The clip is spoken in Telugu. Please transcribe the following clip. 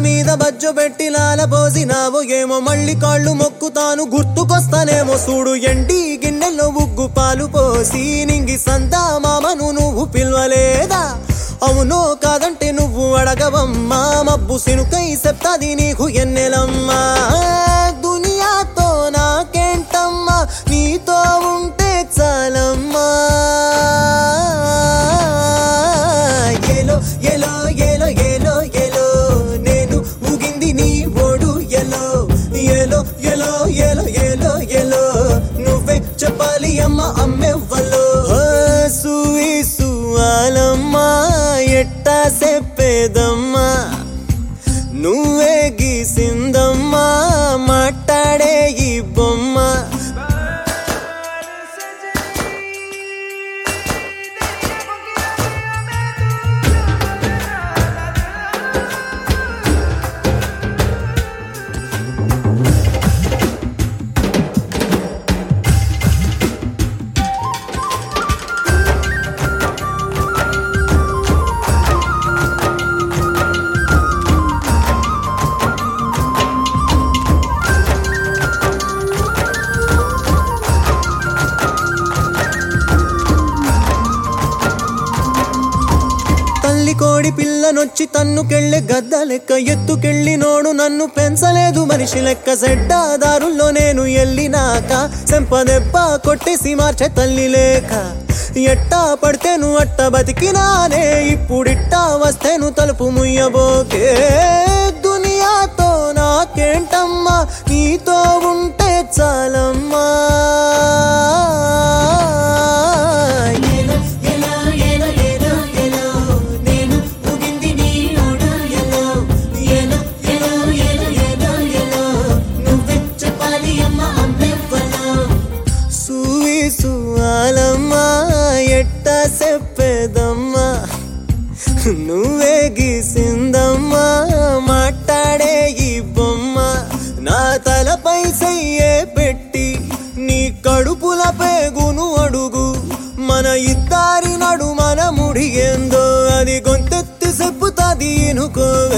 మీద బజ్జు పెట్టి లాలపోసినావు ఏమో మళ్ళీ కాళ్ళు మొక్కుతాను గుర్తుకొస్తానేమో చూడు ఎండి గిన్నెల్లో ఉగ్గు పాలు పోసి నింగి సంతా మామను నువ్వు పిలవలేదా అవునో కాదంటే నువ్వు అడగవమ్మా మబ్బు సినుకై చెప్తాది నీకు ఎన్నెలమ్మా దునియాతో నాకేంటమ్మా నీతో ఉంటే చాలమ్మా ఏలో ఏలో ఏలో ఏలో ఏలో నేను ఊగింది నీ ఓడు ఎలో ఏలో ఏలో ఏలో ఏలో ఏలో నువ్వే చెప్పాలి అమ్మ అమ్మెవ్వలో సూయిసు ఆలమ్మా ఎట్టా చెప్పేదమ్మా నువ్వే గీసిందమ్మా మాట్లాడే ఈ బొమ్మ కోడి పిల్లనొచ్చి తన్నుకెళ్ళే గద్ద లెక్క ఎత్తుకెళ్ళి నోడు నన్ను పెంచలేదు మనిషి లెక్క సెడ్డాదారుల్లో నేను ఎల్లినాక సెంపదెబ్బ కొట్టేసి మార్చే తల్లి లేక ఎట్టా పడితేను అట్ట బతికినానే ఇప్పుడిట్టా వస్తేను తలుపు ముయ్యబోకే దునియాతో నాకేంటమ్మా నీతో ఉంటే చాలమ్మా ఎట్టా చెప్పేదమ్మా నువ్వే గీసిందమ్మా మాట్లాడే ఈ బొమ్మ నా తలపై చెయ్యే పెట్టి నీ కడుపుల పేగును అడుగు మన ఇద్దరి నడు మన ముడిగేందో అది గొంతెత్తి చెప్పుతాది ఇనుకో